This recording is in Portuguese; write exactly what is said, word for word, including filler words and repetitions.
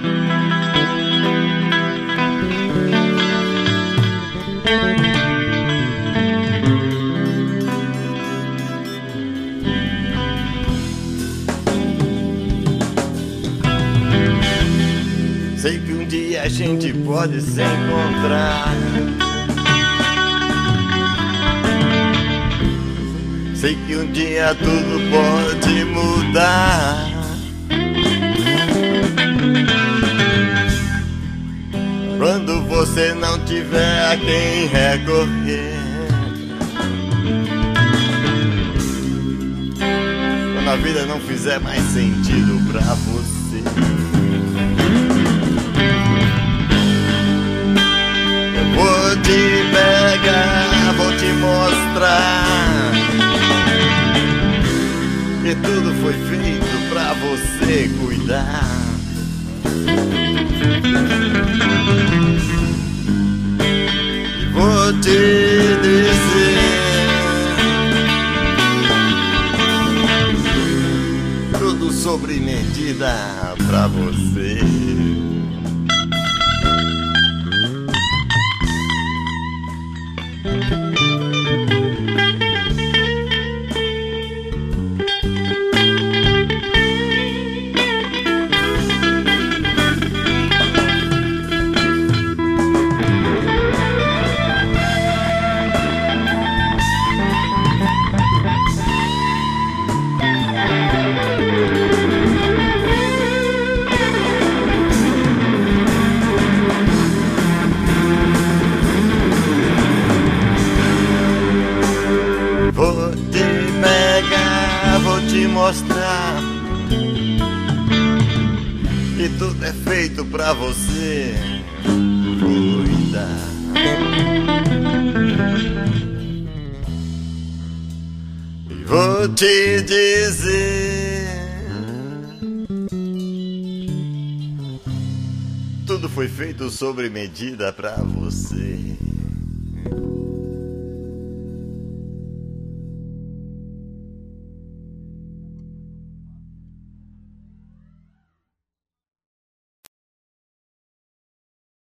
Sei que um dia a gente pode se encontrar. Sei que um dia tudo pode mudar. Quando você não tiver a quem recorrer, quando a vida não fizer mais sentido pra você, eu vou te pegar, vou te mostrar que tudo foi feito pra você cuidar. E vou te dizer tudo sobre medida pra você. Vou te pegar, vou te mostrar que tudo é feito pra você cuidar. E vou te dizer tudo foi feito sobre medida pra você.